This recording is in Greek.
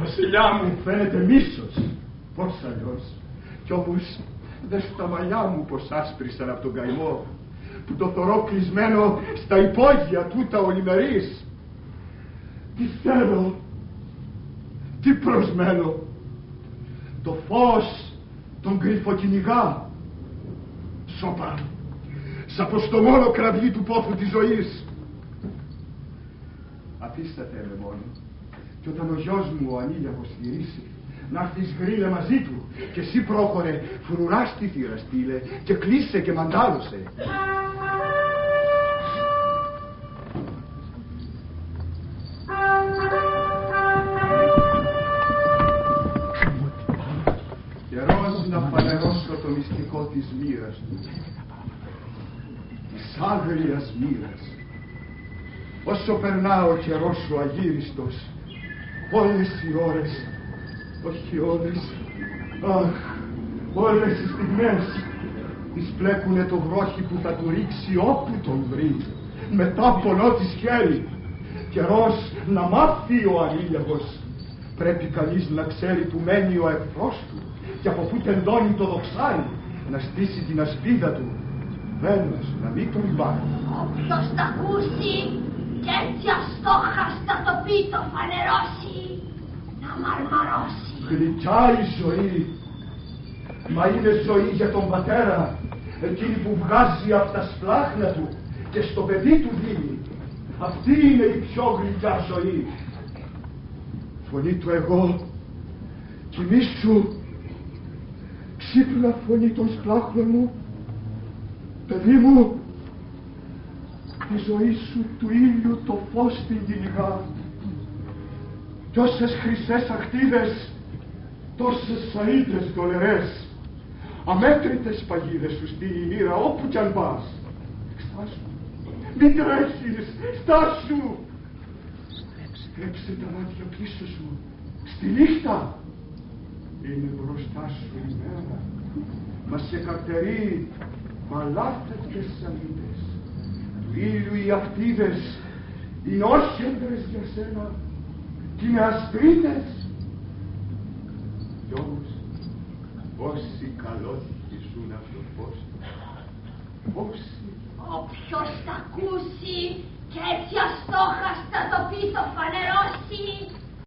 Βασιλιά μου, φαίνεται μίσος. Πώς αλλιώς? Κι όμως δε στα μαλλιά μου πως άσπρισαν από τον καημό, που το θωρώ κλεισμένο στα υπόγεια τούτα ολημερής. Τι θέλω, τι προσμένω? Το φως τον κρυφοκυνηγά. Σώπα, σ' αποστομόλο κραυγή του πόθου της ζωής. Αφήσατε με μόνο, κι όταν ο γιος μου ο ανήλιαγος γυρίσει, να έρθεις γρήλε μαζί του, και εσύ πρόχωρε, φρουρά στη θύρα στείλε, και κλείσε και μαντάλωσε. Καιρός να φανερώσω το μυστικό της μοίρας του, της άγριας μοίρας. Όσο περνά ο καιρός σου αγύριστος, όλες οι ώρες, όχι όλες, αχ, όλες οι στιγμές τις πλέκουνε το βρόχι που θα του ρίξει όπου τον βρει, μετά πονό της χέρι. Καιρός να μάθει ο ανήλιαγος. Πρέπει κανείς να ξέρει που μένει ο εχθρός του και από πού τεντώνει το δοξάρι, να στήσει την ασπίδα του. Βέλος να μην τον πάρει. Όποιος τ' ακούσει και έτσι αστόχαστα το πει το φανερώσει, να μαρμαρώσει. Γλυκιά η ζωή, μα είναι ζωή για τον πατέρα, εκείνη που βγάζει από τα σπλάχνα του και στο παιδί του δίνει. Αυτή είναι η πιο γλυκιά ζωή. Φωνή του εγώ, κοιμήσου, ξύπνα φωνή των σπλάχνων μου, παιδί μου, η ζωή σου του ήλιου το φως την κυνηγά. Κι όσες χρυσές αχτίδες, τόσες σαΐτες δολερές, αμέτρητες παγίδες σου στείλει η μοίρα όπου κι αν πας. Στάσου, μην τρέχεις, στάσου. Στρέψε τα μάτια πίσω σου, στη νύχτα. Είναι μπροστά σου η μέρα, μα σε καρτερεί μαλάφευτες σαΐτες. Του ήλιου οι αχτίδες είναι όχεντρες για σένα κι είναι ασπρίτες. Κι όμως πόσοι καλόθηκοι ζουν από το φως του, πόσοι. Όποιος τ' ακούσει και έτσι αστόχαστα το πει το φανερώσει,